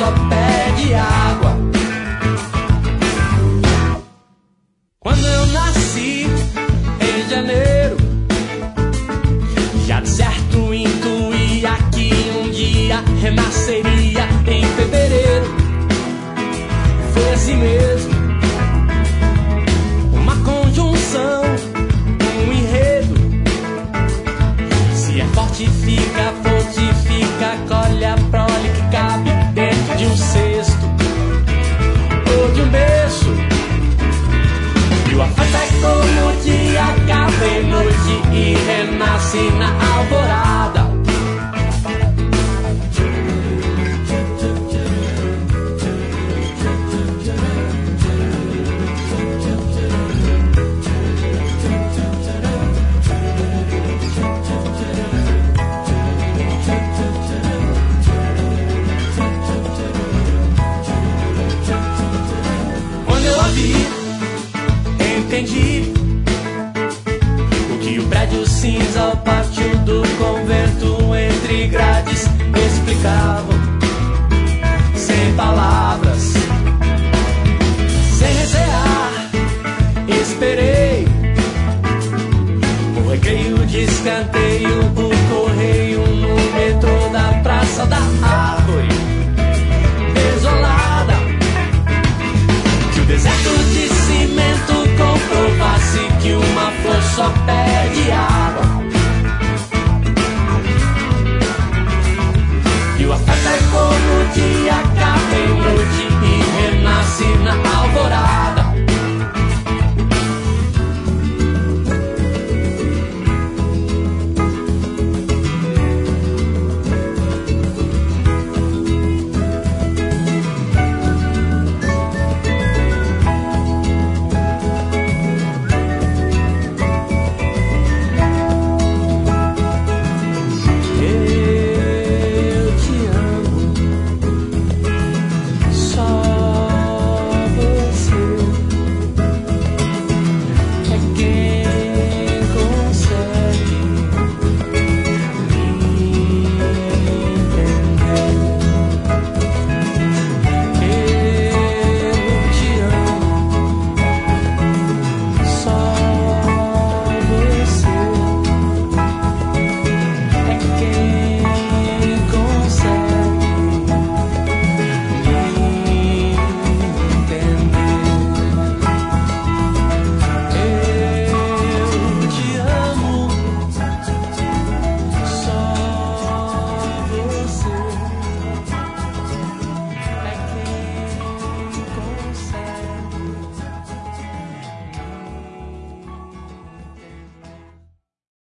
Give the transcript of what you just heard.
só pede água. Quando eu nasci em janeiro, já de certo intuía que um dia renasceria em fevereiro. Foi assim mesmo, uma conjunção, um enredo. Se é fortifica, fortifica, colhe a prole que cabe dentro de um cesto ou de um berço. E o afeto é como o dia, acaba em noite e renasce na alvorada. Quando eu a vi, entendi o que o prédio cinza ao pátio do convento entre grades explicavam, sem palavras, sem recear. Esperei o recreio de escanteio, o correio no metrô da Praça da Árvore desolada, que o deserto de cimento comprovasse que uma flor só perde